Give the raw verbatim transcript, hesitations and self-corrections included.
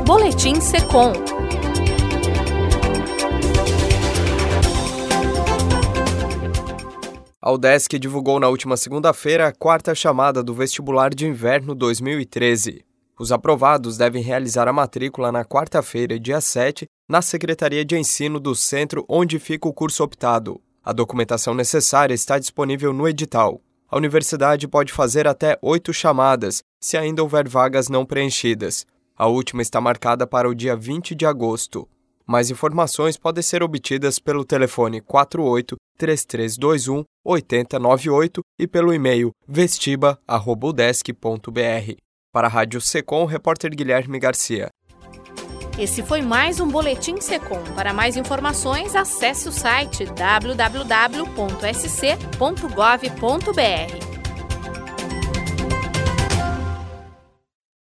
Boletim Secom. A UDESC divulgou na última segunda-feira a quarta chamada do Vestibular de Inverno dois mil e treze. Os aprovados devem realizar a matrícula na quarta-feira, dia sete, na Secretaria de Ensino do centro onde fica o curso optado. A documentação necessária está disponível no edital. A universidade pode fazer até oito chamadas, se ainda houver vagas não preenchidas. A última está marcada para o dia vinte de agosto. Mais informações podem ser obtidas pelo telefone quatro oito, três três dois um, oito zero nove oito e pelo e-mail vestiba arroba udesc ponto br. Para a Rádio Secom, repórter Guilherme Garcia. Esse foi mais um Boletim Secom. Para mais informações, acesse o site w w w ponto s c ponto gov ponto b r.